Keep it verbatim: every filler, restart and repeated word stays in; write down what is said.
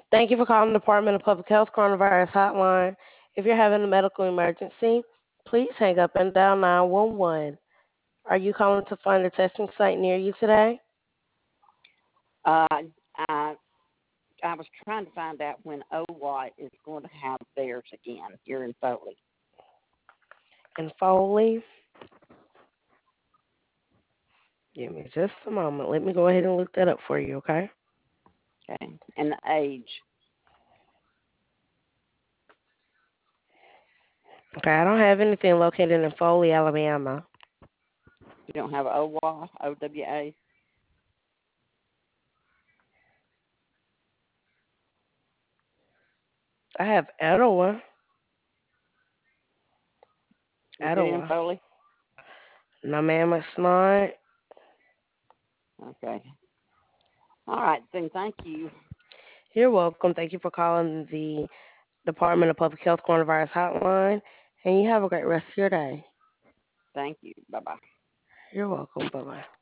Thank you for calling the Department of Public Health Coronavirus Hotline. If you're having a medical emergency, please hang up and dial nine one one. Are you calling to find a testing site near you today? Uh, I I was trying to find out when O W A is going to have theirs again here in Foley. In Foley? Give me just a moment. Let me go ahead and look that up for you, okay? Okay, and the age. Okay, I don't have anything located in Foley, Alabama. You don't have O W A, O W A. I have Etowah. Is it in Etowah. Foley? No, ma'am, it's not. Okay. All right, then. Thank you. You're welcome. Thank you for calling the Department of Public Health Coronavirus Hotline, and you have a great rest of your day. Thank you. Bye bye. You're welcome. Bye bye.